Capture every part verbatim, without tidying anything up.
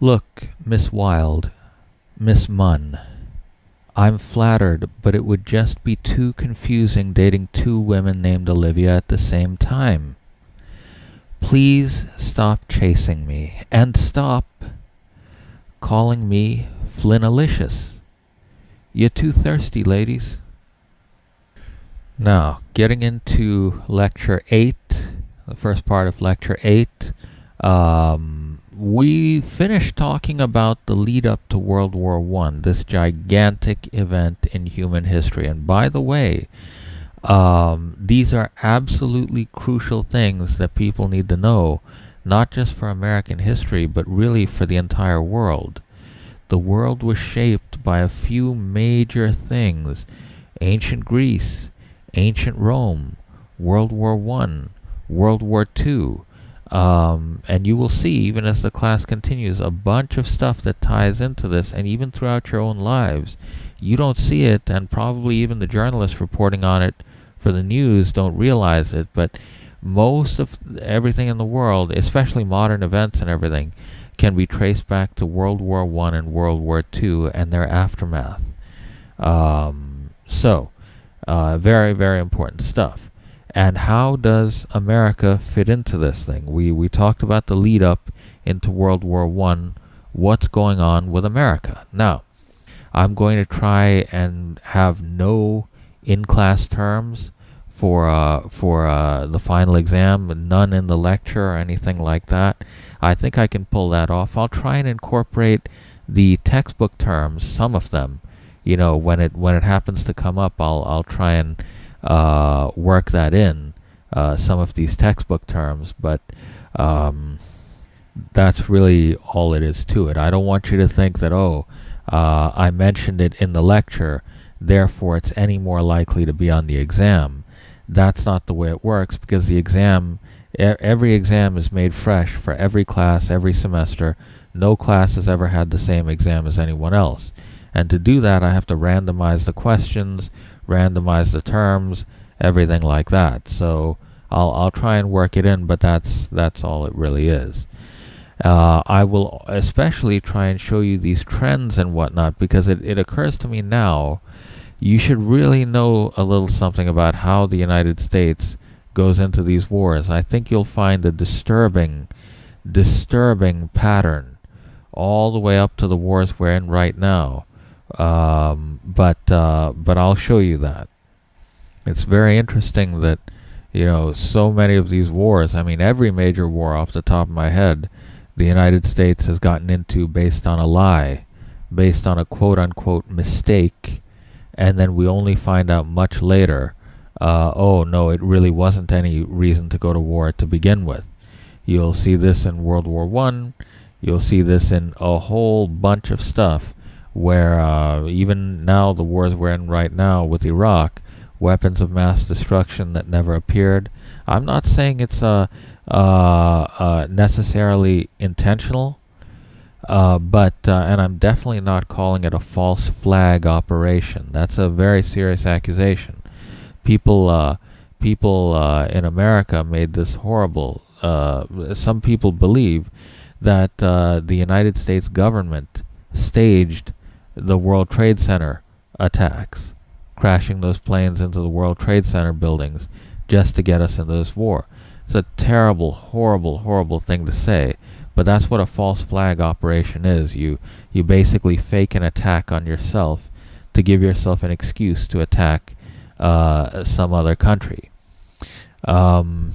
Look, Miss Wilde, Miss Munn, I'm flattered, but it would just be too confusing dating two women named Olivia at the same time. Please stop chasing me, and stop calling me Flynnalicious. You're too thirsty, ladies. Now, getting into Lecture eight, the first part of Lecture eight, um, we finished talking about the lead up to World War One, this gigantic event in human history. And by the way, um, these are absolutely crucial things that people need to know, not just for American history, but really for the entire world. The world was shaped by a few major things: ancient Greece, ancient Rome, World War One, World War Two, um, and you will see, even as the class continues, a bunch of stuff that ties into this, and even throughout your own lives. You don't see it, and probably even the journalists reporting on it for the news don't realize it, but most of everything in the world, especially modern events and everything, can be traced back to World War One and World War Two and their aftermath. Um, so, uh, very, very important stuff. And how does America fit into this thing? We we talked about the lead up into World War One. What's going on with America? Now, I'm going to try and have no in-class terms for uh, for uh, the final exam, none in the lecture or anything like that. I think I can pull that off. I'll try and incorporate the textbook terms, some of them. You know, when it when it happens to come up, I'll I'll try and uh, work that in, uh, some of these textbook terms. But um, that's really all it is to it. I don't want you to think that, oh, uh, I mentioned it in the lecture, therefore it's any more likely to be on the exam. That's not the way it works, because the exam, e- every exam is made fresh for every class, every semester. No class has ever had the same exam as anyone else. And to do that, I have to randomize the questions, randomize the terms, everything like that. So I'll I'll try and work it in, but that's that's all it really is. Uh, I will especially try and show you these trends and whatnot, because it, it occurs to me now, you should really know a little something about how the United States goes into these wars. I think you'll find a disturbing, disturbing pattern all the way up to the wars we're in right now. Um, but uh, but I'll show you that. It's very interesting that, you know, so many of these wars, I mean, every major war off the top of my head, the United States has gotten into based on a lie, based on a quote-unquote mistake, and then we only find out much later, uh, oh no, it really wasn't any reason to go to war to begin with. You'll see this in World War One. You'll see this in a whole bunch of stuff, where uh, even now, the wars we're in right now with Iraq, weapons of mass destruction that never appeared. I'm not saying it's uh, uh, uh, necessarily intentional, Uh, but, uh, and I'm definitely not calling it a false flag operation. That's a very serious accusation. People, uh, people uh, in America made this horrible. Uh, some people believe that uh, the United States government staged the World Trade Center attacks, crashing those planes into the World Trade Center buildings just to get us into this war. It's a terrible, horrible, horrible thing to say. But that's what a false flag operation is. You you basically fake an attack on yourself to give yourself an excuse to attack uh, some other country. Um,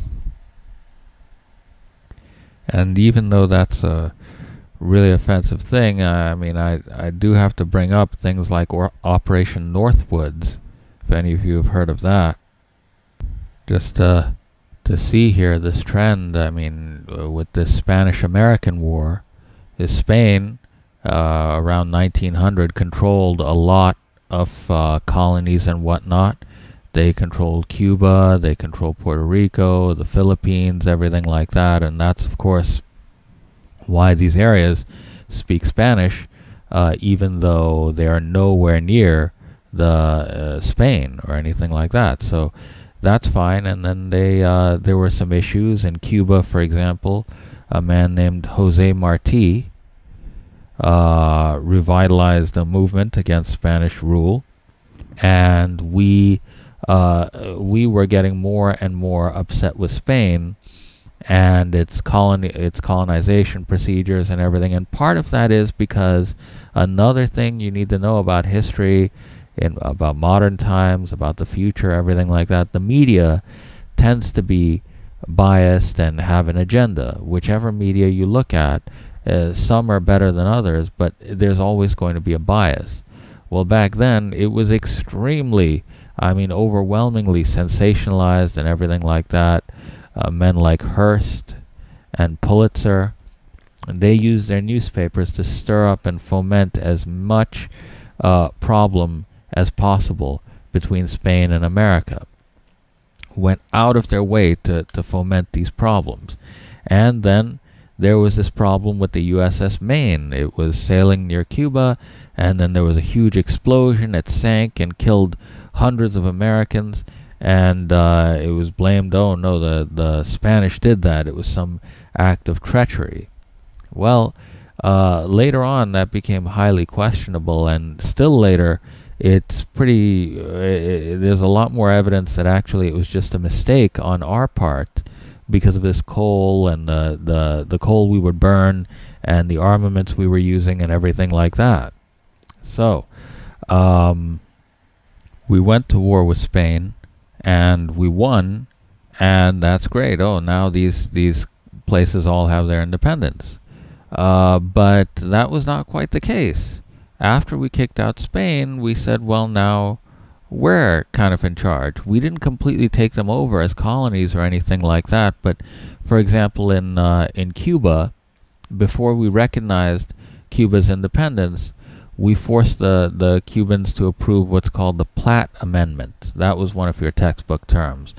and even though that's a really offensive thing, I mean, I, I do have to bring up things like or Operation Northwoods, if any of you have heard of that. Just uh, to see here this trend, I mean, uh, with this Spanish-American War, is Spain, uh, around nineteen hundred, controlled a lot of uh, colonies and whatnot. They controlled Cuba, they controlled Puerto Rico, the Philippines, everything like that, and that's, of course, why these areas speak Spanish, uh, even though they are nowhere near the uh, Spain or anything like that. So that's fine. And then they uh, there were some issues in Cuba, for example. A man named Jose Marti, uh, revitalized a movement against Spanish rule, and we uh, we were getting more and more upset with Spain and its colony, its colonization procedures and everything. And part of that is because another thing you need to know about history, in about modern times, about the future, everything like that, the media tends to be biased and have an agenda. Whichever media you look at, uh, some are better than others, but there's always going to be a bias. Well, back then, it was extremely, I mean, overwhelmingly sensationalized and everything like that. Uh, men like Hearst and Pulitzer, and they used their newspapers to stir up and foment as much uh, problem as possible between Spain and America. Went out of their way to, to foment these problems. And then there was this problem with the U S S Maine. It was sailing near Cuba, and then there was a huge explosion. It sank and killed hundreds of Americans, and uh, it was blamed, oh no, the, the Spanish did that. It was some act of treachery. Well, uh, later on that became highly questionable, and still later it's pretty, uh, it, there's a lot more evidence that actually it was just a mistake on our part because of this coal and the, the, the coal we would burn and the armaments we were using and everything like that. So, um, we went to war with Spain, and we won, and that's great. Oh, now these these places all have their independence. Uh, but that was not quite the case. After we kicked out Spain, we said, well, now we're kind of in charge. We didn't completely take them over as colonies or anything like that, but for example, in uh, in Cuba, before we recognized Cuba's independence, we forced the, the Cubans to approve what's called the Platt Amendment. That was one of your textbook terms.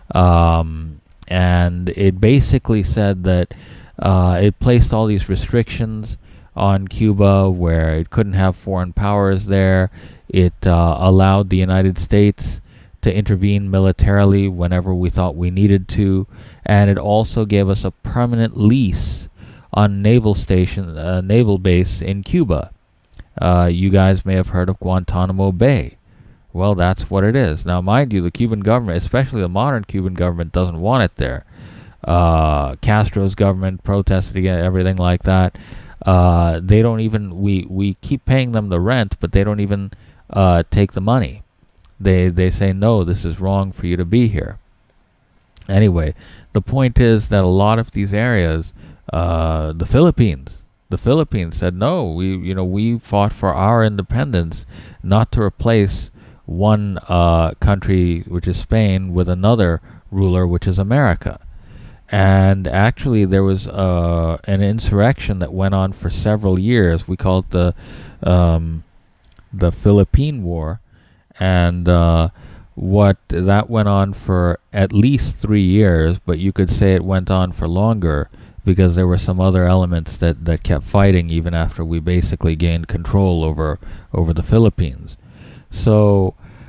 Um, and it basically said that uh, it placed all these restrictions on Cuba where it couldn't have foreign powers there. It uh, allowed the United States to intervene militarily whenever we thought we needed to. And it also gave us a permanent lease on naval station, uh, naval base in Cuba. Uh, you guys may have heard of Guantanamo Bay. Well, that's what it is. Now, mind you, the Cuban government, especially the modern Cuban government, doesn't want it there. Uh, Castro's government protested against everything like that. Uh, they don't even, we, we keep paying them the rent, but they don't even uh, take the money. They, they say, no, this is wrong for you to be here. Anyway, the point is that a lot of these areas, uh, the Philippines, The Philippines said no. We, you know, we fought for our independence, not to replace one uh, country, which is Spain, with another ruler, which is America. And actually, there was uh, an insurrection that went on for several years. We call it the um, the Philippine War, and uh, what that went on for at least three years. But you could say it went on for longer, because there were some other elements that, that kept fighting even after we basically gained control over over the Philippines. So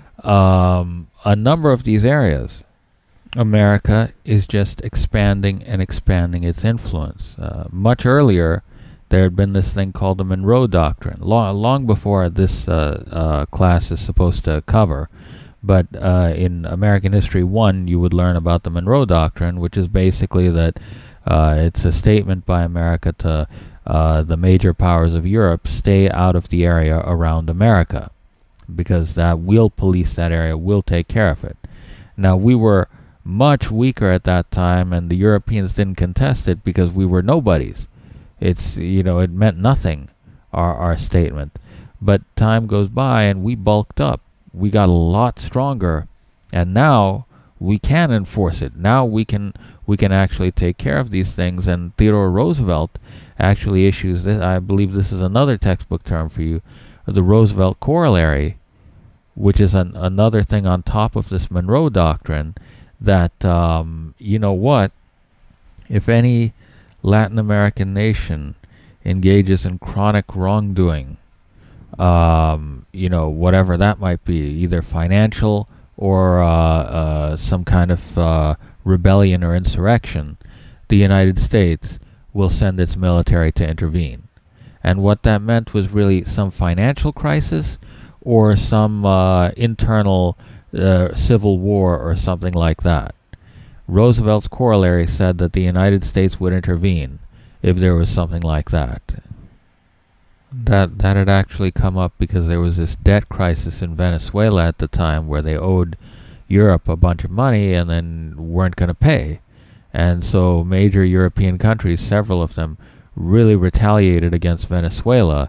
um, a number of these areas, America is just expanding and expanding its influence. Uh, much earlier, there had been this thing called the Monroe Doctrine, long, long before this uh, uh, class is supposed to cover. But uh, in American History one, you would learn about the Monroe Doctrine, which is basically that Uh, it's a statement by America to uh, the major powers of Europe, stay out of the area around America, because that we'll police that area, we'll take care of it. Now, we were much weaker at that time, and the Europeans didn't contest it because we were nobodies. It's, you know, it meant nothing, our, our statement. But time goes by, and we bulked up. We got a lot stronger, and now we can enforce it. Now we can we can actually take care of these things. And Theodore Roosevelt actually issues this. I believe this is another textbook term for you, the Roosevelt Corollary, which is an, another thing on top of this Monroe Doctrine. That um, you know what, if any Latin American nation engages in chronic wrongdoing, um, you know, whatever that might be, either financial or uh, uh, some kind of uh, rebellion or insurrection, the United States will send its military to intervene. And what that meant was really some financial crisis or some uh, internal uh, civil war or something like that. Roosevelt's corollary said that the United States would intervene if there was something like that. That that had actually come up because there was this debt crisis in Venezuela at the time where they owed Europe a bunch of money and then weren't going to pay. And so major European countries, several of them, really retaliated against Venezuela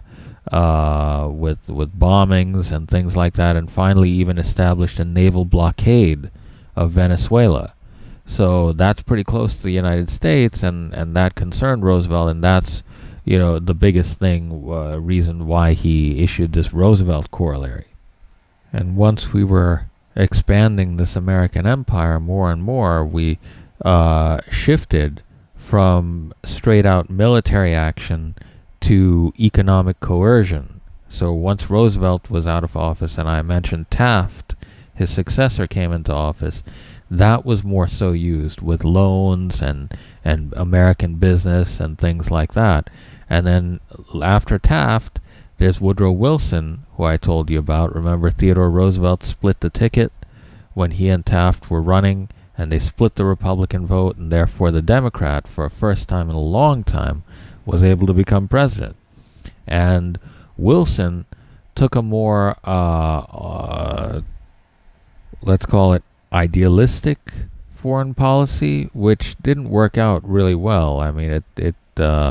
uh, with with bombings and things like that, and finally even established a naval blockade of Venezuela. So that's pretty close to the United States, and, and that concerned Roosevelt, and that's, you know, the biggest thing, uh, reason why he issued this Roosevelt corollary. And once we were expanding this American empire more and more, we uh, shifted from straight-out military action to economic coercion. So once Roosevelt was out of office, and I mentioned Taft, his successor, came into office, that was more so used with loans and, and American business and things like that. And then after Taft, there's Woodrow Wilson, who I told you about. Remember, Theodore Roosevelt split the ticket when he and Taft were running, and they split the Republican vote, and therefore the Democrat, for a first time in a long time, was able to become president. And Wilson took a more, uh, uh, let's call it, idealistic foreign policy, which didn't work out really well. I mean, it it uh,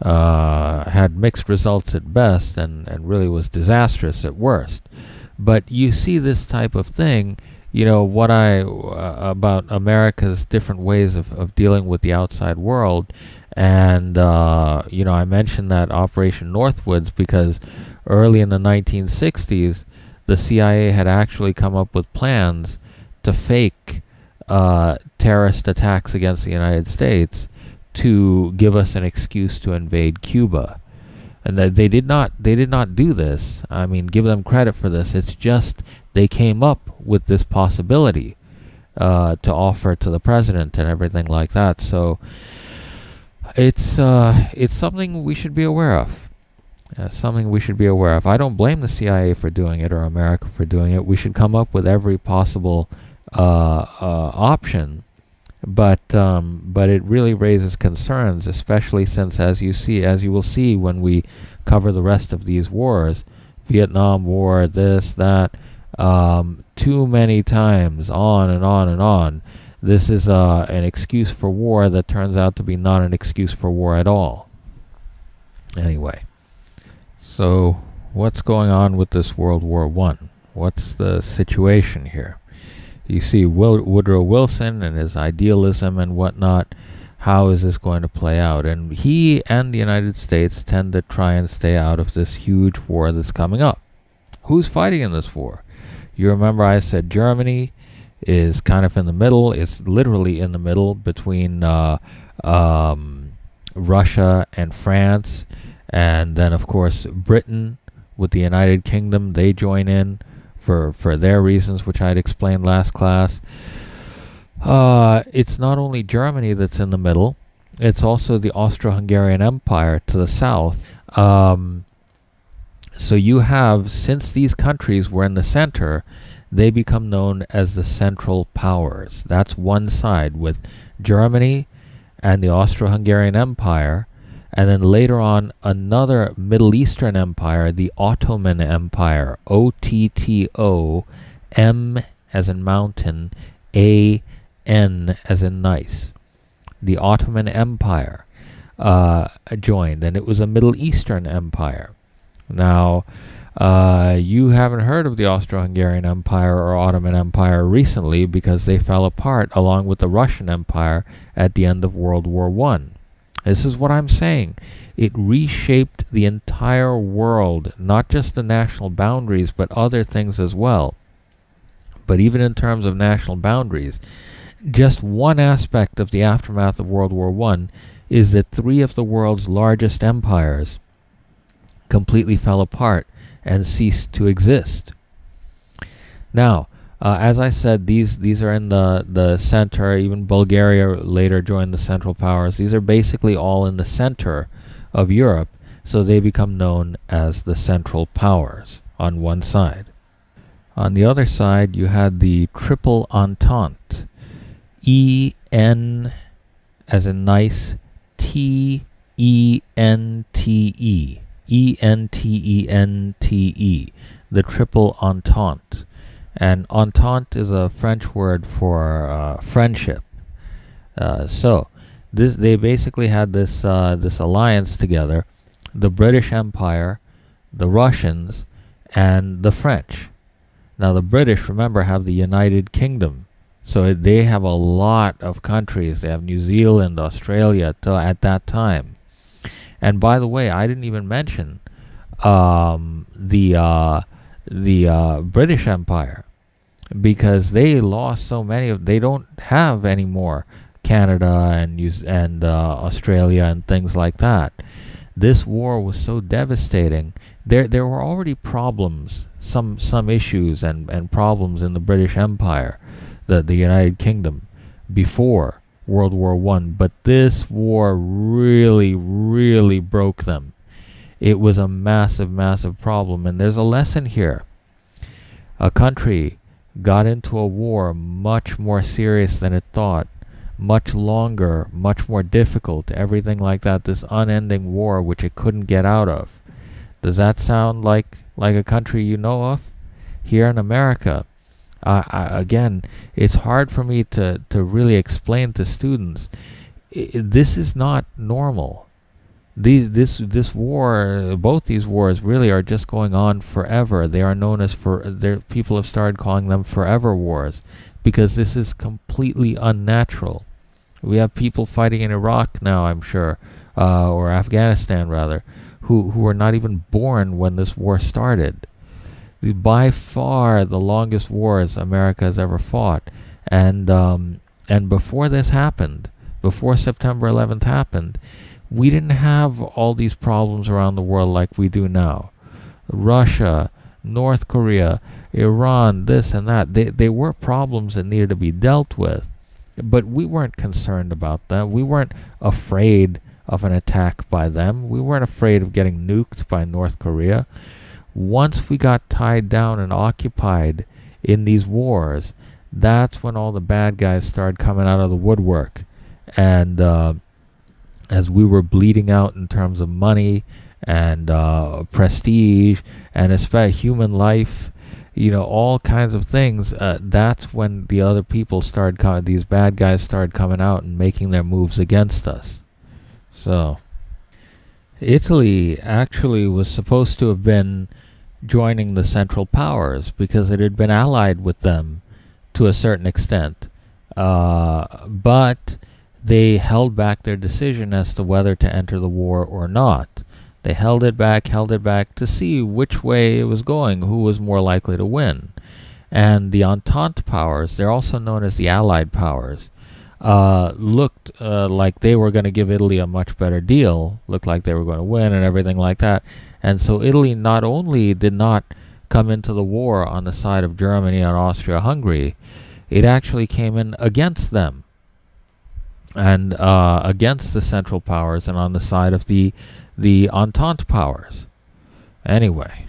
uh, had mixed results at best, and, and really was disastrous at worst. But you see this type of thing, you know, what I, uh, about America's different ways of, of dealing with the outside world. And, uh, you know, I mentioned that Operation Northwoods because early in the nineteen sixties, the C I A had actually come up with plans to fake uh, terrorist attacks against the United States to give us an excuse to invade Cuba. And that they did not they did not do this. I mean, give them credit for this. It's just they came up with this possibility uh, to offer to the president and everything like that. So it's uh, it's something we should be aware of. Uh, something we should be aware of. I don't blame the C I A for doing it or America for doing it. We should come up with every possible uh, uh, option, but um, but it really raises concerns, especially since, as you see, as you will see when we cover the rest of these wars, Vietnam War, this, that, um, too many times, on and on and on. This is uh, an excuse for war that turns out to be not an excuse for war at all. Anyway. So, what's going on with this World War One? What's the situation here? You see Will- Woodrow Wilson and his idealism and whatnot. How is this going to play out? And he and the United States tend to try and stay out of this huge war that's coming up. Who's fighting in this war? You remember I said Germany is kind of in the middle. It's literally in the middle between uh, um, Russia and France. And then, of course, Britain with the United Kingdom, they join in for, for their reasons, which I'd explained last class. Uh, it's not only Germany that's in the middle, it's also the Austro-Hungarian Empire to the south. Um, so you have, since these countries were in the center, they become known as the Central Powers. That's one side, with Germany and the Austro-Hungarian Empire. And then later on, another Middle Eastern empire, the Ottoman Empire, O T T O, M as in mountain, A N as in nice. The Ottoman Empire uh, joined, and it was a Middle Eastern empire. Now, uh, you haven't heard of the Austro-Hungarian Empire or Ottoman Empire recently because they fell apart along with the Russian Empire at the end of World War One. This is what I'm saying. It reshaped the entire world, not just the national boundaries, but other things as well. But even in terms of national boundaries, just one aspect of the aftermath of World War One is that three of the world's largest empires completely fell apart and ceased to exist. Now, Uh, as I said, these these are in the, the center. Even Bulgaria later joined the Central Powers. These are basically all in the center of Europe. So they become known as the Central Powers on one side. On the other side, you had the Triple Entente. E N as in nice, T E N T E. E N T E N T E. The Triple Entente. And Entente is a French word for uh, friendship. Uh, so, this they basically had this uh, this alliance together, the British Empire, the Russians, and the French. Now the British, remember, have the United Kingdom. So they have a lot of countries. They have New Zealand, Australia to, at that time. And by the way, I didn't even mention um, the uh, the uh, British Empire, because they lost so many of. They don't have any more Canada and New and uh, Australia and things like that. This war was so devastating. There there were already problems, some some issues and, and problems in the British Empire, the the United Kingdom, before World War One. But this war really, really broke them. It was a massive, massive problem. And there's a lesson here. A country got into a war much more serious than it thought, much longer, much more difficult, everything like that, this unending war which it couldn't get out of. Does that sound like, like a country you know of? Here in America, uh, I, again, it's hard for me to, to really explain to students, I, this is not normal. These, this this war, both these wars really are just going on forever. They are known as, for people have started calling them forever wars, because this is completely unnatural. We have people fighting in Iraq now, I'm sure, uh, or Afghanistan rather, who, who were not even born when this war started. The, by far the longest wars America has ever fought. And, um, and before this happened, before September eleventh happened, we didn't have all these problems around the world like we do now. Russia, North Korea, Iran, this and that, they, they were problems that needed to be dealt with. But we weren't concerned about them. We weren't afraid of an attack by them. We weren't afraid of getting nuked by North Korea. Once we got tied down and occupied in these wars, that's when all the bad guys started coming out of the woodwork. And uh, as we were bleeding out in terms of money and uh, prestige and especially human life, you know, all kinds of things, uh, that's when the other people started coming, these bad guys started coming out and making their moves against us. So, Italy actually was supposed to have been joining the Central Powers because it had been allied with them to a certain extent. Uh, but they held back their decision as to whether to enter the war or not. They held it back, held it back to see which way it was going, who was more likely to win. And the Entente powers, they're also known as the Allied powers, uh, looked uh, like they were going to give Italy a much better deal, looked like they were going to win and everything like that. And so Italy not only did not come into the war on the side of Germany and Austria-Hungary, it actually came in against them and uh, against the Central Powers and on the side of the the Entente powers. Anyway,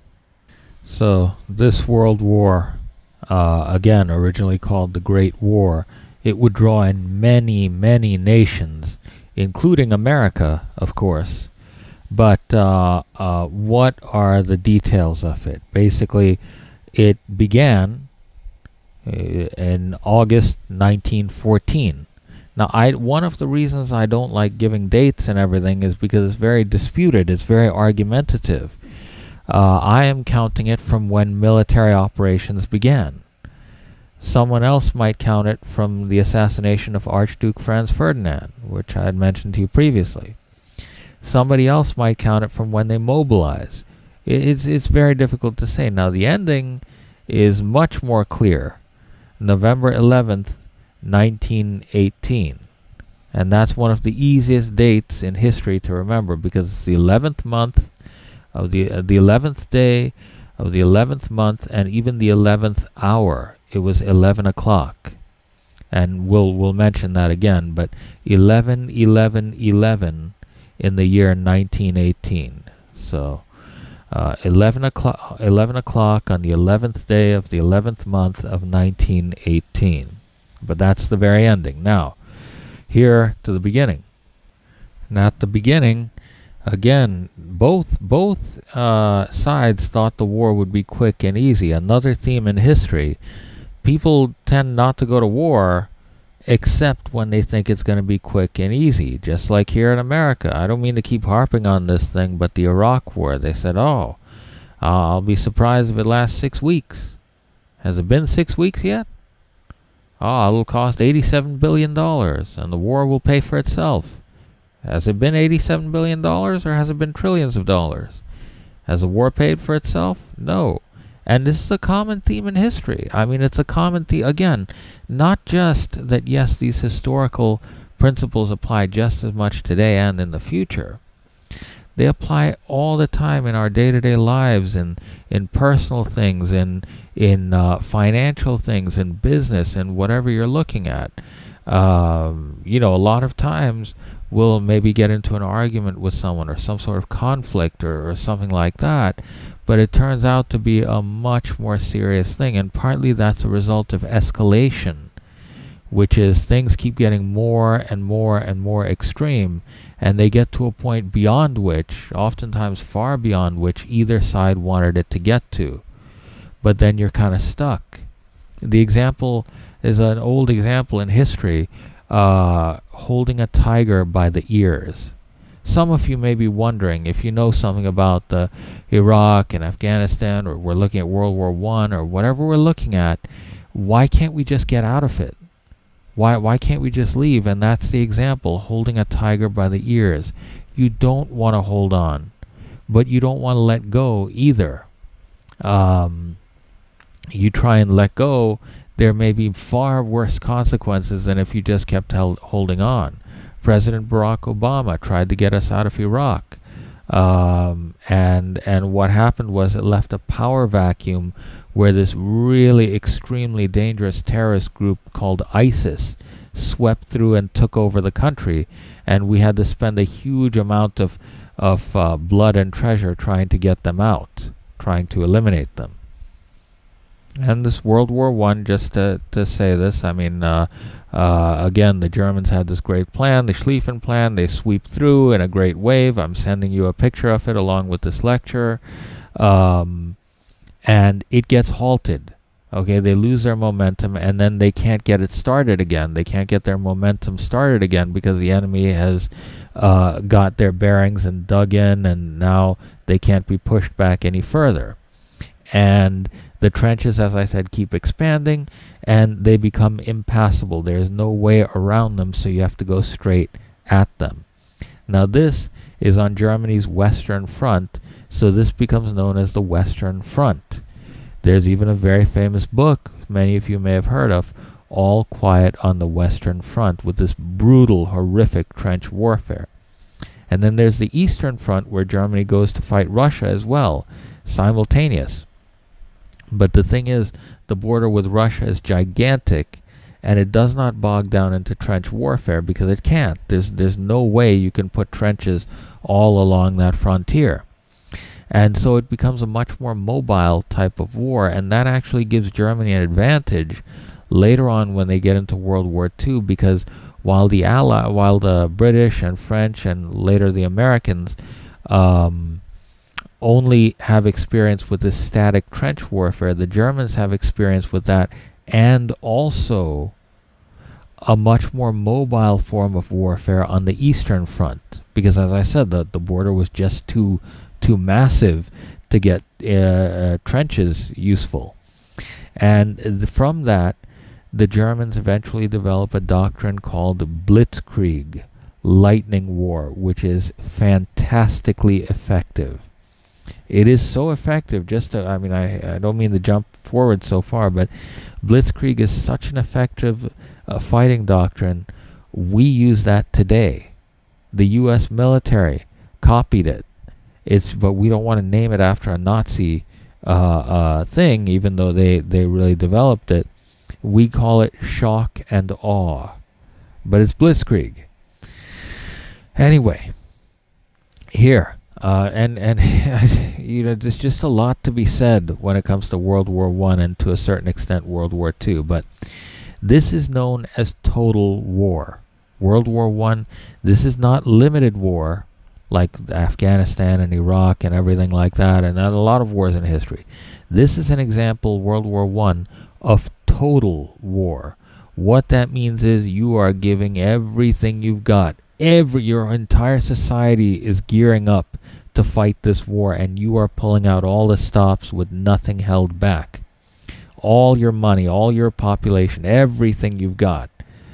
so this World War, uh, again originally called the Great War, it would draw in many, many nations, including America, of course. But uh, uh, what are the details of it? Basically, it began uh, in August nineteen fourteen. Now, I one of the reasons I don't like giving dates and everything is because it's very disputed. It's very argumentative. Uh, I am counting it from when military operations began. Someone else might count it from the assassination of Archduke Franz Ferdinand, which I had mentioned to you previously. Somebody else might count it from when they mobilize. It, it's, it's very difficult to say. Now, the ending is much more clear. November eleventh, nineteen eighteen. And that's one of the easiest dates in history to remember because it's the eleventh month of the uh, the eleventh day of the eleventh month and even the eleventh hour. It was eleven o'clock. And we'll we'll mention that again, but eleven eleven eleven in the year nineteen eighteen. So uh, eleven o'clock, eleven o'clock on the eleventh day of the eleventh month of nineteen eighteen. But that's the very ending. Now, here to the beginning. Now, at the beginning, again, both both uh, sides thought the war would be quick and easy. Another theme in history: people tend not to go to war except when they think it's going to be quick and easy, just like here in America. I don't mean to keep harping on this thing, but the Iraq War, they said, oh, uh, I'll be surprised if it lasts six weeks. Has it been six weeks yet? Oh, it'll cost eighty-seven billion dollars, and the war will pay for itself. Has it been eighty-seven billion dollars, or has it been trillions of dollars? Has the war paid for itself? No. And this is a common theme in history. I mean, it's a common theme, again, not just that, yes, these historical principles apply just as much today and in the future. They apply all the time in our day-to-day lives, in, in personal things, in, in uh, financial things, in business, and whatever you're looking at. Um, you know, a lot of times we'll maybe get into an argument with someone or some sort of conflict or, or something like that, but it turns out to be a much more serious thing, and partly that's a result of escalation, which is things keep getting more and more and more extreme, and they get to a point beyond which, oftentimes far beyond which, either side wanted it to get to. But then you're kind of stuck. The example is an old example in history, uh, holding a tiger by the ears. Some of you may be wondering, if you know something about uh, Iraq and Afghanistan, or we're looking at World War One, or whatever we're looking at, why can't we just get out of it? Why why can't we just leave? And that's the example, holding a tiger by the ears. You don't want to hold on, but you don't want to let go either. Um, you try and let go, there may be far worse consequences than if you just kept held, holding on. President Barack Obama tried to get us out of Iraq, um, and and what happened was it left a power vacuum where this really extremely dangerous terrorist group called ISIS swept through and took over the country, and we had to spend a huge amount of of uh, blood and treasure trying to get them out, trying to eliminate them. And this World War One, just to to say this, I mean. Uh, Uh, again, the Germans had this great plan, the Schlieffen Plan. They sweep through in a great wave. I'm sending you a picture of it along with this lecture. Um, and it gets halted. Okay, they lose their momentum, and then they can't get it started again. They can't get their momentum started again because the enemy has uh, got their bearings and dug in, and now they can't be pushed back any further. And the trenches, as I said, keep expanding, and they become impassable. There's no way around them, so you have to go straight at them. Now this is on Germany's Western Front, so this becomes known as the Western Front. There's even a very famous book, many of you may have heard of, All Quiet on the Western Front, with this brutal, horrific trench warfare. And then there's the Eastern Front, where Germany goes to fight Russia as well, simultaneous. But the thing is, the border with Russia is gigantic, and it does not bog down into trench warfare because it can't. There's there's no way you can put trenches all along that frontier. And so it becomes a much more mobile type of war, and that actually gives Germany an advantage later on when they get into World War Two, because while the Ally, while the British and French and later the Americans um, only have experience with this static trench warfare, the Germans have experience with that, and also a much more mobile form of warfare on the Eastern Front, because as I said, the, the border was just too too massive to get uh, trenches useful. And th- from that, the Germans eventually develop a doctrine called Blitzkrieg, lightning war, which is fantastically effective. It is so effective, just to, I mean, I, I don't mean to jump forward so far, but Blitzkrieg is such an effective uh, fighting doctrine. We use that today. The U S military copied it. It's, but we don't want to name it after a Nazi uh, uh, thing, even though they, they really developed it. We call it shock and awe, but it's Blitzkrieg. Anyway, here. Uh, and and you know, there's just a lot to be said when it comes to World War One and to a certain extent World War Two. But this is known as total war. World War One. This is not limited war like Afghanistan and Iraq and everything like that, and a lot of wars in history. This is an example, World War One, of total war. What that means is you are giving everything you've got. Every your entire society is gearing up to fight this war, and you are pulling out all the stops with nothing held back. All your money, all your population, everything you've got.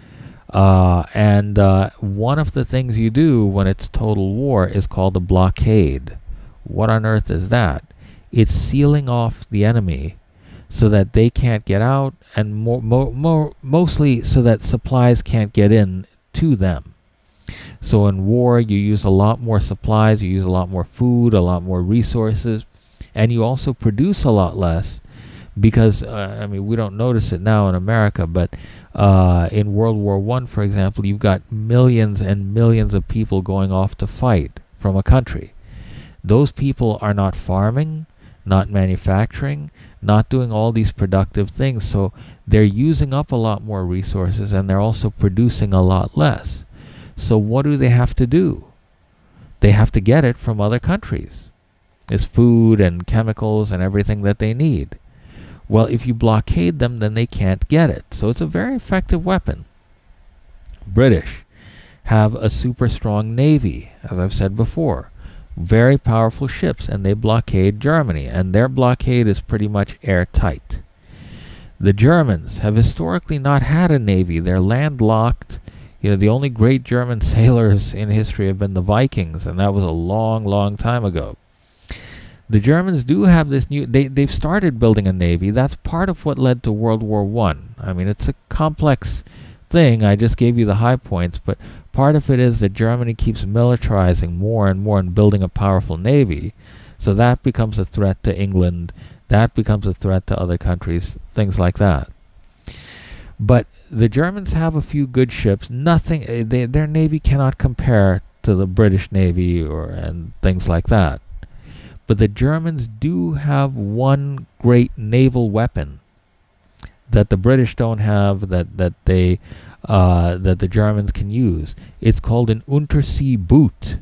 Uh, and uh, one of the things you do when it's total war is called a blockade. What on earth is that? It's sealing off the enemy so that they can't get out, and more, more, more, mostly so that supplies can't get in to them. So in war, you use a lot more supplies, you use a lot more food, a lot more resources, and you also produce a lot less because, uh, I mean, we don't notice it now in America, but uh, in World War One, for example, you've got millions and millions of people going off to fight from a country. Those people are not farming, not manufacturing, not doing all these productive things, so they're using up a lot more resources and they're also producing a lot less. So what do they have to do? They have to get it from other countries. It's food and chemicals and everything that they need. Well, if you blockade them, then they can't get it. So it's a very effective weapon. British have a super strong navy, as I've said before. Very powerful ships, and they blockade Germany, and their blockade is pretty much airtight. The Germans have historically not had a navy. They're landlocked. You know, the only great German sailors in history have been the Vikings, and that was a long, long time ago. The Germans do have this new, they, they've started building a navy. That's part of what led to World War One. I. I mean, it's a complex thing. I just gave you the high points, but part of it is that Germany keeps militarizing more and more and building a powerful navy. So that becomes a threat to England. That becomes a threat to other countries, things like that. But the Germans have a few good ships. Nothing, uh, they, their navy cannot compare to the British Navy or and things like that. But the Germans do have one great naval weapon that the British don't have, that that they uh, that the Germans can use. It's called an undersea boot.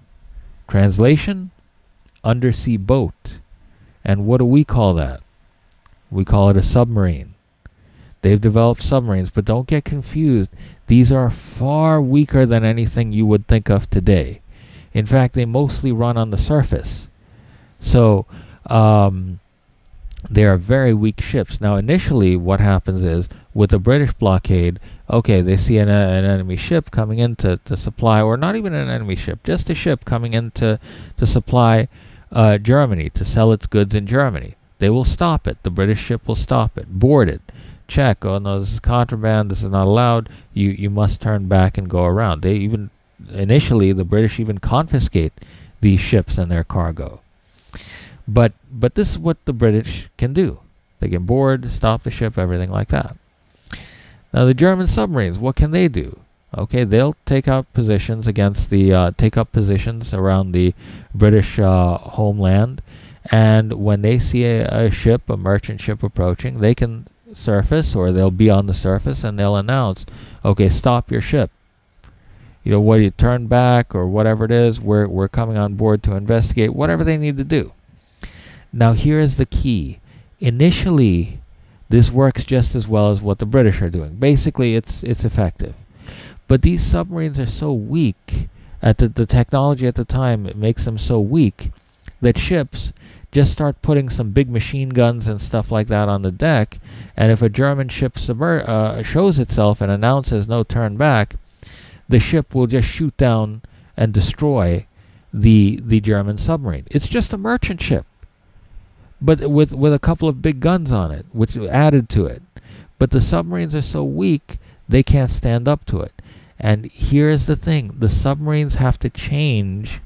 Translation: undersea boat. And what do we call that? We call it a submarine. They've developed submarines, but don't get confused. These are far weaker than anything you would think of today. In fact, they mostly run on the surface. So um, they are very weak ships. Now, initially, what happens is, with the British blockade, okay, they see an, uh, an enemy ship coming in to, to supply, or not even an enemy ship, just a ship coming in to, to supply uh, Germany, to sell its goods in Germany. They will stop it. The British ship will stop it, board it, check, oh no, this is contraband, this is not allowed, you, you must turn back and go around. They even, initially, the British even confiscate these ships and their cargo. But but this is what the British can do. They can board, stop the ship, everything like that. Now the German submarines, what can they do? Okay, they'll take out positions against the uh, take up positions around the British uh, homeland, and when they see a, a ship, a merchant ship approaching, they can surface, or they'll be on the surface, and they'll announce, okay, stop your ship. You know, what do you turn back or whatever it is? We're we're coming on board to investigate, whatever they need to do. Now here is the key. Initially, this works just as well as what the British are doing. Basically, it's it's effective. But these submarines are so weak, at the, the technology at the time, it makes them so weak that ships just start putting some big machine guns and stuff like that on the deck, and if a German ship submer- uh, shows itself and announces no turn back, the ship will just shoot down and destroy the the German submarine. It's just a merchant ship, but with with a couple of big guns on it, which added to it. But the submarines are so weak, they can't stand up to it. And here's the thing. The submarines have to change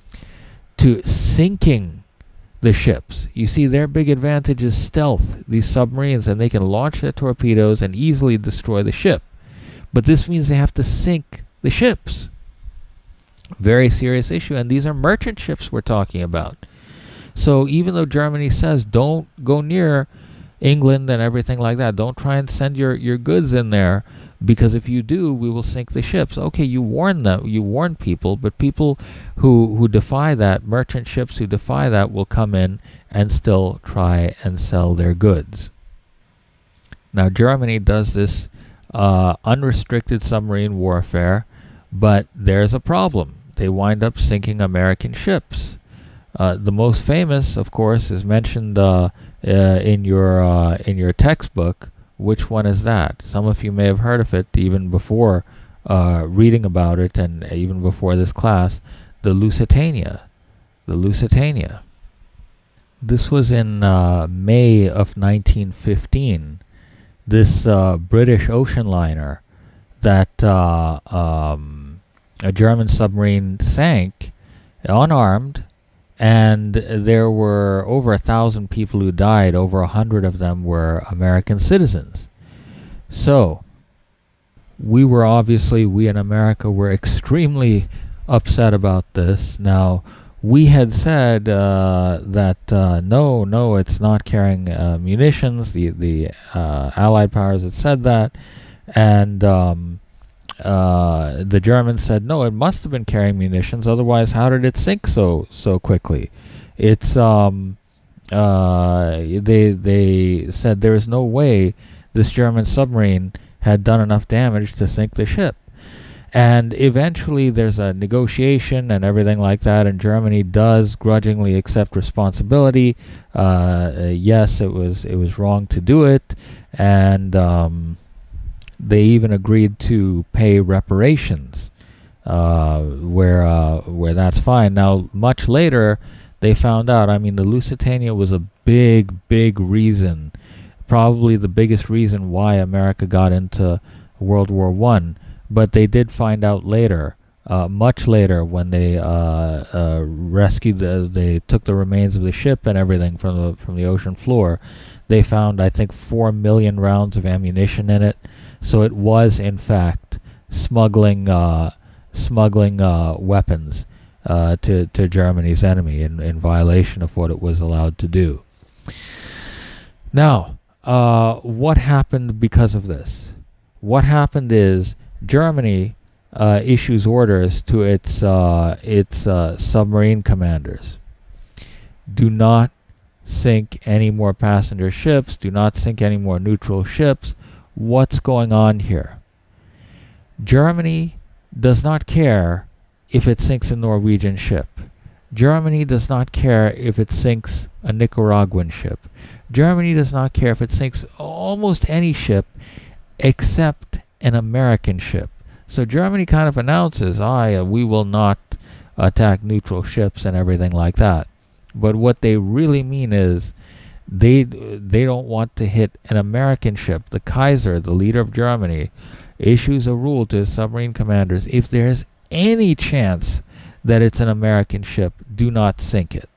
to sinking the ships. You see, their big advantage is stealth, these submarines, and they can launch their torpedoes and easily destroy the ship. But this means they have to sink the ships. Very serious issue. And these are merchant ships we're talking about. So even though Germany says don't go near England and everything like that, don't try and send your, your goods in there, because if you do, we will sink the ships. Okay, you warn them, you warn people, but people who who defy that, merchant ships who defy that, will come in and still try and sell their goods. Now, Germany does this uh, unrestricted submarine warfare, but there's a problem. They wind up sinking American ships. Uh, the most famous, of course, is mentioned uh, uh, in your uh, in your textbook. Which one is that? Some of you may have heard of it even before uh, reading about it, and even before this class. The Lusitania. The Lusitania. This was in uh, May of nineteen fifteen. This uh, British ocean liner that uh, um, a German submarine sank, unarmed, and there were over a thousand people who died. Over a hundred of them were American citizens. So, we were obviously, we in America were extremely upset about this. Now, we had said uh, that uh, no, no, it's not carrying uh, munitions. The the uh, Allied powers had said that, and um, uh, the Germans said no, it must have been carrying munitions. Otherwise, how did it sink so so quickly? It's um, uh, they they said there is no way this German submarine had done enough damage to sink the ship. And eventually there's a negotiation and everything like that, and Germany does grudgingly accept responsibility. Uh, uh, yes, it was it was wrong to do it, and um, they even agreed to pay reparations, uh, where uh, where that's fine. Now, much later, they found out. I mean, the Lusitania was a big, big reason, probably the biggest reason why America got into World War One. But they did find out later, uh, much later, when they uh, uh, rescued, the, they took the remains of the ship and everything from the from the ocean floor. They found, I think, four million rounds of ammunition in it. So it was, in fact, smuggling uh, smuggling uh, weapons uh, to to Germany's enemy in in violation of what it was allowed to do. Now, uh, what happened because of this? What happened is, Germany uh, issues orders to its uh, its uh, submarine commanders. Do not sink any more passenger ships. Do not sink any more neutral ships. What's going on here? Germany does not care if it sinks a Norwegian ship. Germany does not care if it sinks a Nicaraguan ship. Germany does not care if it sinks almost any ship except an American ship. So Germany kind of announces, ah, uh, we will not attack neutral ships and everything like that. But what they really mean is they they don't want to hit an American ship. The Kaiser, the leader of Germany, issues a rule to his submarine commanders: if there's any chance that it's an American ship, do not sink it.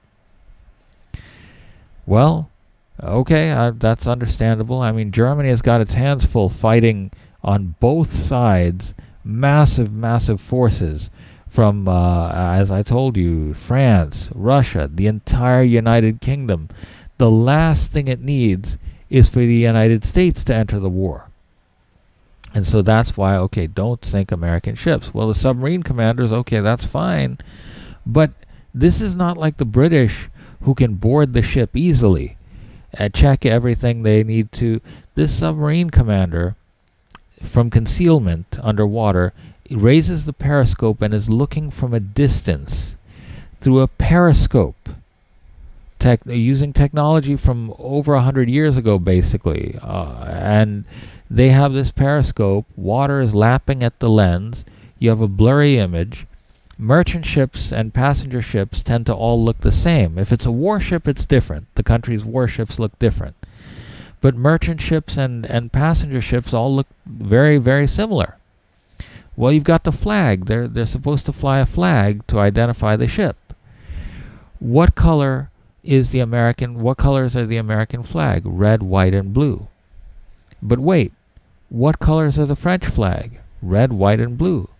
Well, okay, uh, that's understandable. I mean, Germany has got its hands full fighting on both sides, massive, massive forces from, uh, as I told you, France, Russia, the entire United Kingdom. The last thing it needs is for the United States to enter the war. And so that's why, okay, don't sink American ships. Well, the submarine commanders, okay, that's fine. But this is not like the British, who can board the ship easily and check everything they need to. This submarine commander, from concealment underwater, raises the periscope and is looking from a distance through a periscope, tech, using technology from over a hundred years ago, basically. Uh, and they have this periscope. Water is lapping at the lens. You have a blurry image. Merchant ships and passenger ships tend to all look the same. If it's a warship, it's different. The country's warships look different. But merchant ships and, and passenger ships all look very, very similar. Well, you've got the flag. They're, they're supposed to fly a flag to identify the ship. What color is the American, what colors are the American flag? Red, white, and blue. But wait, what colors are the French flag? Red, white, and blue.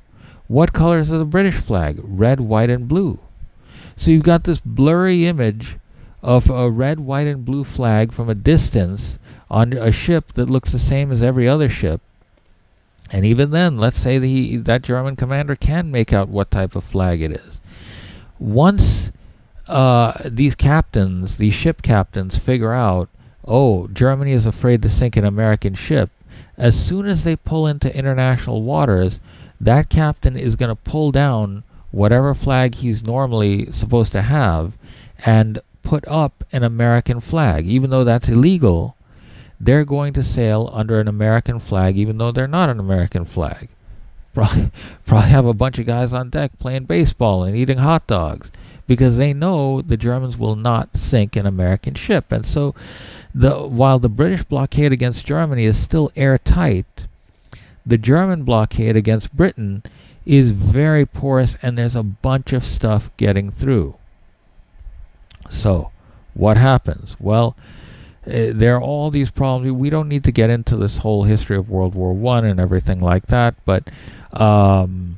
What colors are the British flag? Red, white, and blue. So you've got this blurry image of a red, white, and blue flag from a distance on a ship that looks the same as every other ship. And even then, let's say the, that German commander can make out what type of flag it is. Once uh, these captains, these ship captains, figure out, oh, Germany is afraid to sink an American ship, as soon as they pull into international waters, that captain is going to pull down whatever flag he's normally supposed to have and put up an American flag. Even though that's illegal, they're going to sail under an American flag, even though they're not an American flag. Probably, probably have a bunch of guys on deck playing baseball and eating hot dogs, because they know the Germans will not sink an American ship. And so, the while the British blockade against Germany is still airtight, the German blockade against Britain is very porous, and there's a bunch of stuff getting through. So, what happens? Well, uh, there are all these problems. We don't need to get into this whole history of World War One and everything like that, but um,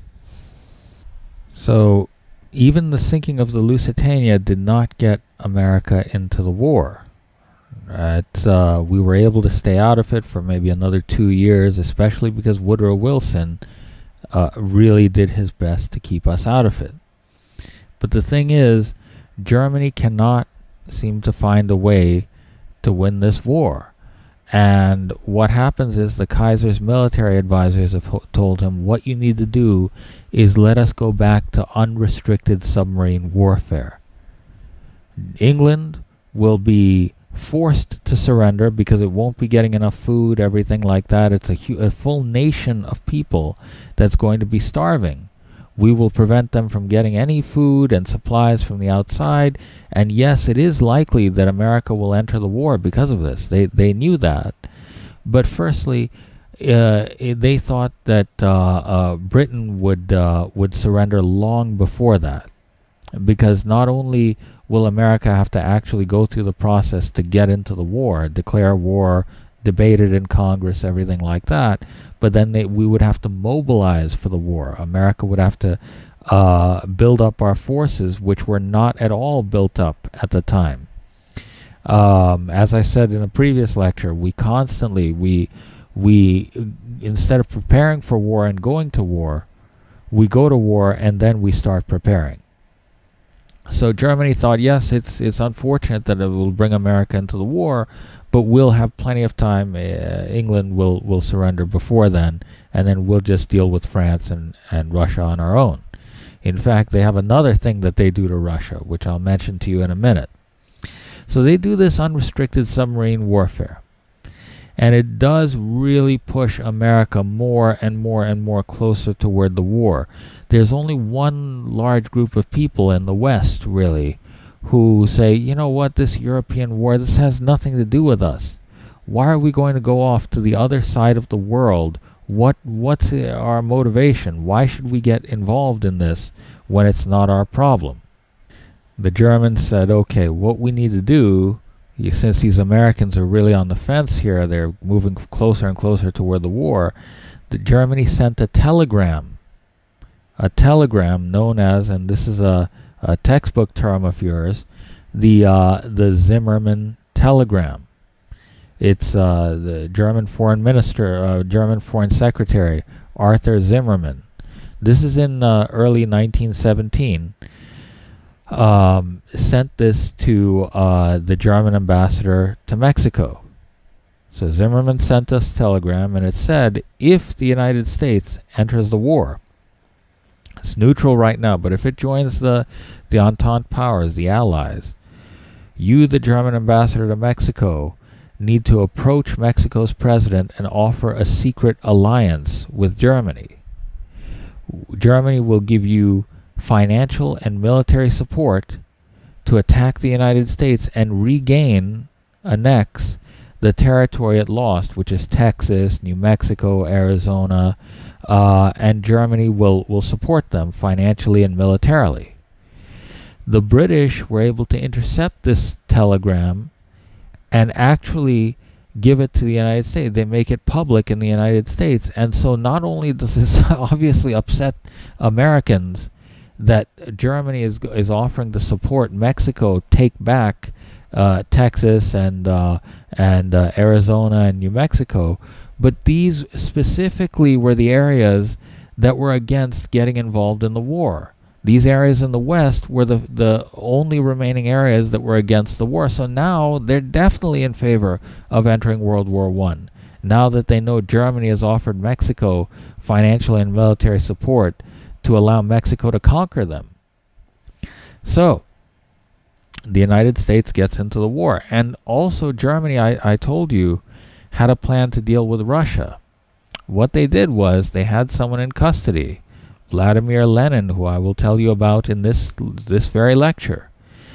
so even the sinking of the Lusitania did not get America into the war. It's, uh, we were able to stay out of it for maybe another two years, especially because Woodrow Wilson uh, really did his best to keep us out of it. But the thing is, Germany cannot seem to find a way to win this war. And what happens is the Kaiser's military advisors have ho- told him, what you need to do is let us go back to unrestricted submarine warfare. England will be forced to surrender because it won't be getting enough food, everything like that. It's a, hu- a full nation of people that's going to be starving. We will prevent them from getting any food and supplies from the outside. And yes, it is likely that America will enter the war because of this. They they knew that. But firstly, uh, they thought that uh, uh, Britain would uh, would surrender long before that, because not only will America have to actually go through the process to get into the war, declare war, debate it in Congress, everything like that, but then they, we would have to mobilize for the war. America would have to uh, build up our forces, which were not at all built up at the time. Um, as I said in a previous lecture, we constantly, we, we instead of preparing for war and going to war, we go to war and then we start preparing. So Germany thought, yes, it's it's unfortunate that it will bring America into the war, but we'll have plenty of time. Uh, England will, will surrender before then, and then we'll just deal with France and, and Russia on our own. In fact, they have another thing that they do to Russia, which I'll mention to you in a minute. So they do this unrestricted submarine warfare. And it does really push America more and more and more closer toward the war. There's only one large group of people in the West, really, who say, you know what, this European war, this has nothing to do with us. Why are we going to go off to the other side of the world? What What's our motivation? Why should we get involved in this when it's not our problem? The Germans said, okay, what we need to do, since these Americans are really on the fence here, they're moving closer and closer toward the war, the Germany sent a telegram, a telegram known as, and this is a, a textbook term of yours, the uh, the Zimmermann telegram. It's uh, the German foreign minister, uh, German foreign secretary, Arthur Zimmermann. This is in uh, early nineteen seventeen. Um, sent this to uh, the German ambassador to Mexico. So Zimmermann sent us a telegram, and it said, if the United States enters the war, it's neutral right now, but if it joins the, the Entente powers, the Allies, you, the German ambassador to Mexico, need to approach Mexico's president and offer a secret alliance with Germany. Germany will give you financial and military support to attack the United States and regain, annex, the territory it lost, which is Texas, New Mexico, Arizona, uh, and Germany will, will support them financially and militarily. The British were able to intercept this telegram and actually give it to the United States. They make it public in the United States. And so not only does this obviously upset Americans that Germany is is offering to support Mexico take back uh, Texas and uh, and uh, Arizona and New Mexico, but these specifically were the areas that were against getting involved in the war. These areas in the West were the, the only remaining areas that were against the war. So now they're definitely in favor of entering World War One. Now that they know Germany has offered Mexico financial and military support to allow Mexico to conquer them. So the United States gets into the war. And also Germany, I, I told you, had a plan to deal with Russia. What they did was they had someone in custody, Vladimir Lenin, who I will tell you about in this this very lecture.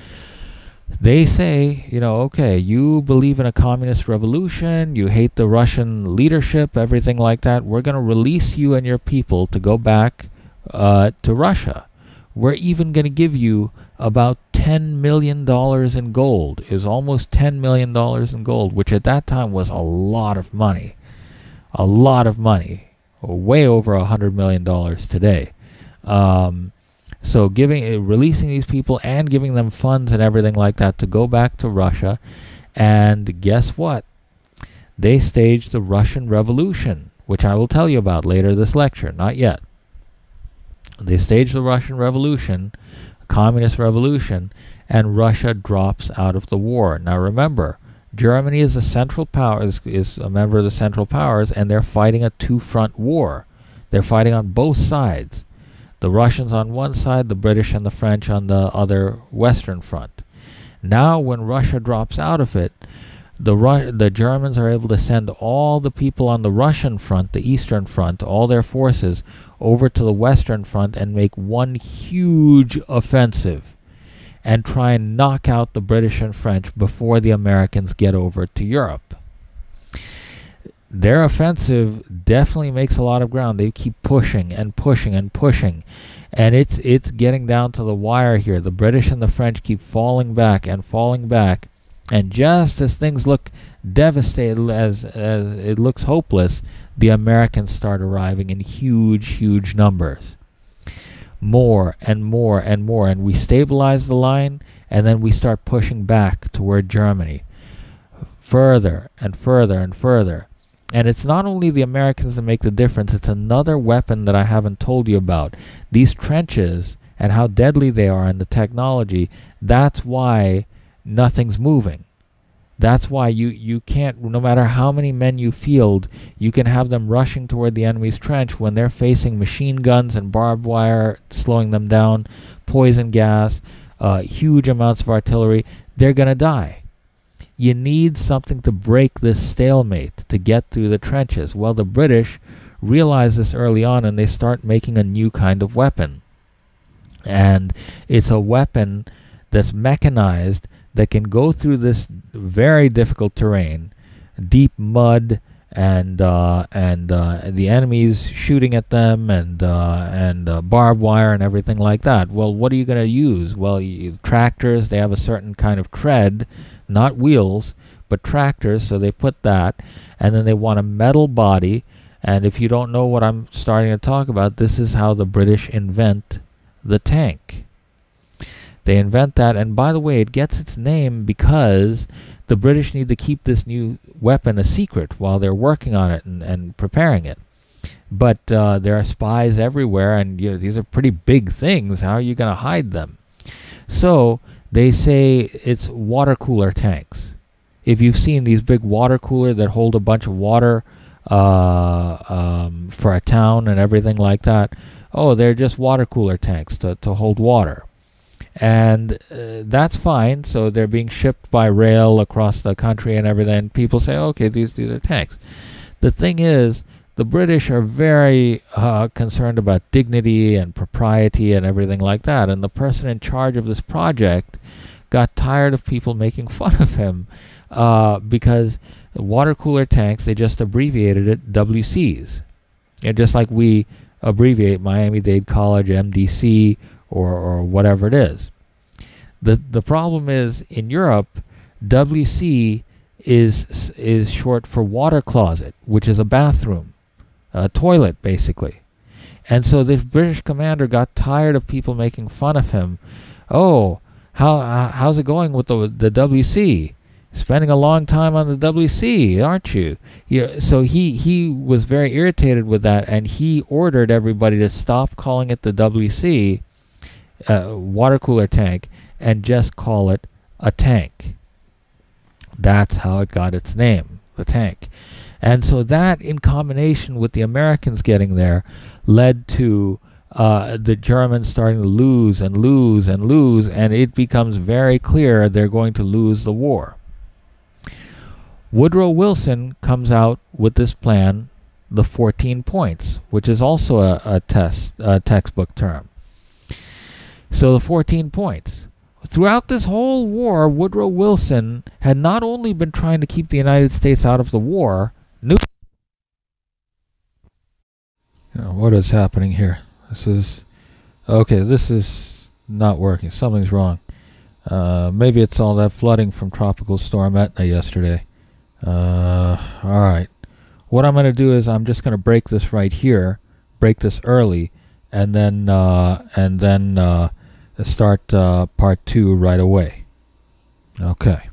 They say, you know, okay, you believe in a communist revolution, you hate the Russian leadership, everything like that. We're going to release you and your people to go back uh, to Russia. We're even going to give you about ten million dollars in gold. It was almost ten million dollars in gold, which at that time was a lot of money. A lot of money. Way over one hundred million dollars today. Um, so giving, uh, releasing these people and giving them funds and everything like that to go back to Russia. And guess what? They staged the Russian Revolution, which I will tell you about later this lecture. Not yet. They staged the Russian Revolution, communist revolution, and Russia drops out of the war. Now remember, Germany is a central power, is, is a member of the Central Powers, and they're fighting a two-front war. They're fighting on both sides. The Russians on one side, the British and the French on the other Western front. Now when Russia drops out of it, the Ru- the Germans are able to send all the people on the Russian front, the Eastern Front, all their forces, over to the Western Front and make one huge offensive and try and knock out the British and French before the Americans get over to Europe. Their offensive definitely makes a lot of ground. They keep pushing and pushing and pushing. And it's it's getting down to the wire here. The British and the French keep falling back and falling back. And just as things look devastated, as, as it looks hopeless, the Americans start arriving in huge, huge numbers. More and more and more, and we stabilize the line, and then we start pushing back toward Germany, further and further and further. And it's not only the Americans that make the difference, it's another weapon that I haven't told you about. These trenches and how deadly they are and the technology, that's why nothing's moving. That's why you, you can't, no matter how many men you field, you can have them rushing toward the enemy's trench when they're facing machine guns and barbed wire, slowing them down, poison gas, uh, huge amounts of artillery. They're going to die. You need something to break this stalemate, to get through the trenches. Well, the British realize this early on, and they start making a new kind of weapon. And it's a weapon that's mechanized, that can go through this very difficult terrain, deep mud, and uh, and uh, the enemies shooting at them, and uh, and uh, barbed wire and everything like that. Well, what are you going to use? Well, you, tractors. They have a certain kind of tread, not wheels, but tractors. So they put that, and then they want a metal body. And if you don't know what I'm starting to talk about, this is how the British invent the tank. They invent that, and by the way, it gets its name because the British need to keep this new weapon a secret while they're working on it and, and preparing it. But uh, there are spies everywhere, and you know, these are pretty big things. How are you going to hide them? So they say it's water cooler tanks. If you've seen these big water cooler that hold a bunch of water uh, um, for a town and everything like that, oh, they're just water cooler tanks to, to hold water. And uh, that's fine. So they're being shipped by rail across the country and everything. People say, okay, these, these are tanks. The thing is, the British are very uh, concerned about dignity and propriety and everything like that. And the person in charge of this project got tired of people making fun of him uh, because water cooler tanks, they just abbreviated it W Cs. And just like we abbreviate Miami-Dade College, M D C, or or whatever it is. The the problem is, in Europe, W C is is short for water closet, which is a bathroom, a toilet basically. And so this British commander got tired of people making fun of him. Oh, how uh, how's it going with the the W C? Spending a long time on the W C, aren't you? Yeah. So he he was very irritated with that, and he ordered everybody to stop calling it the W C, uh, water cooler tank, and just call it a tank. That's how it got its name, the tank. And so that, in combination with the Americans getting there, led to uh, the Germans starting to lose and lose and lose, and it becomes very clear they're going to lose the war. Woodrow Wilson comes out with this plan, the fourteen points, which is also a, a test, a textbook term. So the fourteen points. Throughout this whole war, Woodrow Wilson had not only been trying to keep the United States out of the war, knew oh, what is happening here? This is okay. This is not working. Something's wrong. Uh, maybe it's all that flooding from Tropical Storm Etna yesterday. Uh, all right. What I'm going to do is I'm just going to break this right here, break this early, and then uh, and then uh, start uh, part two right away. Okay.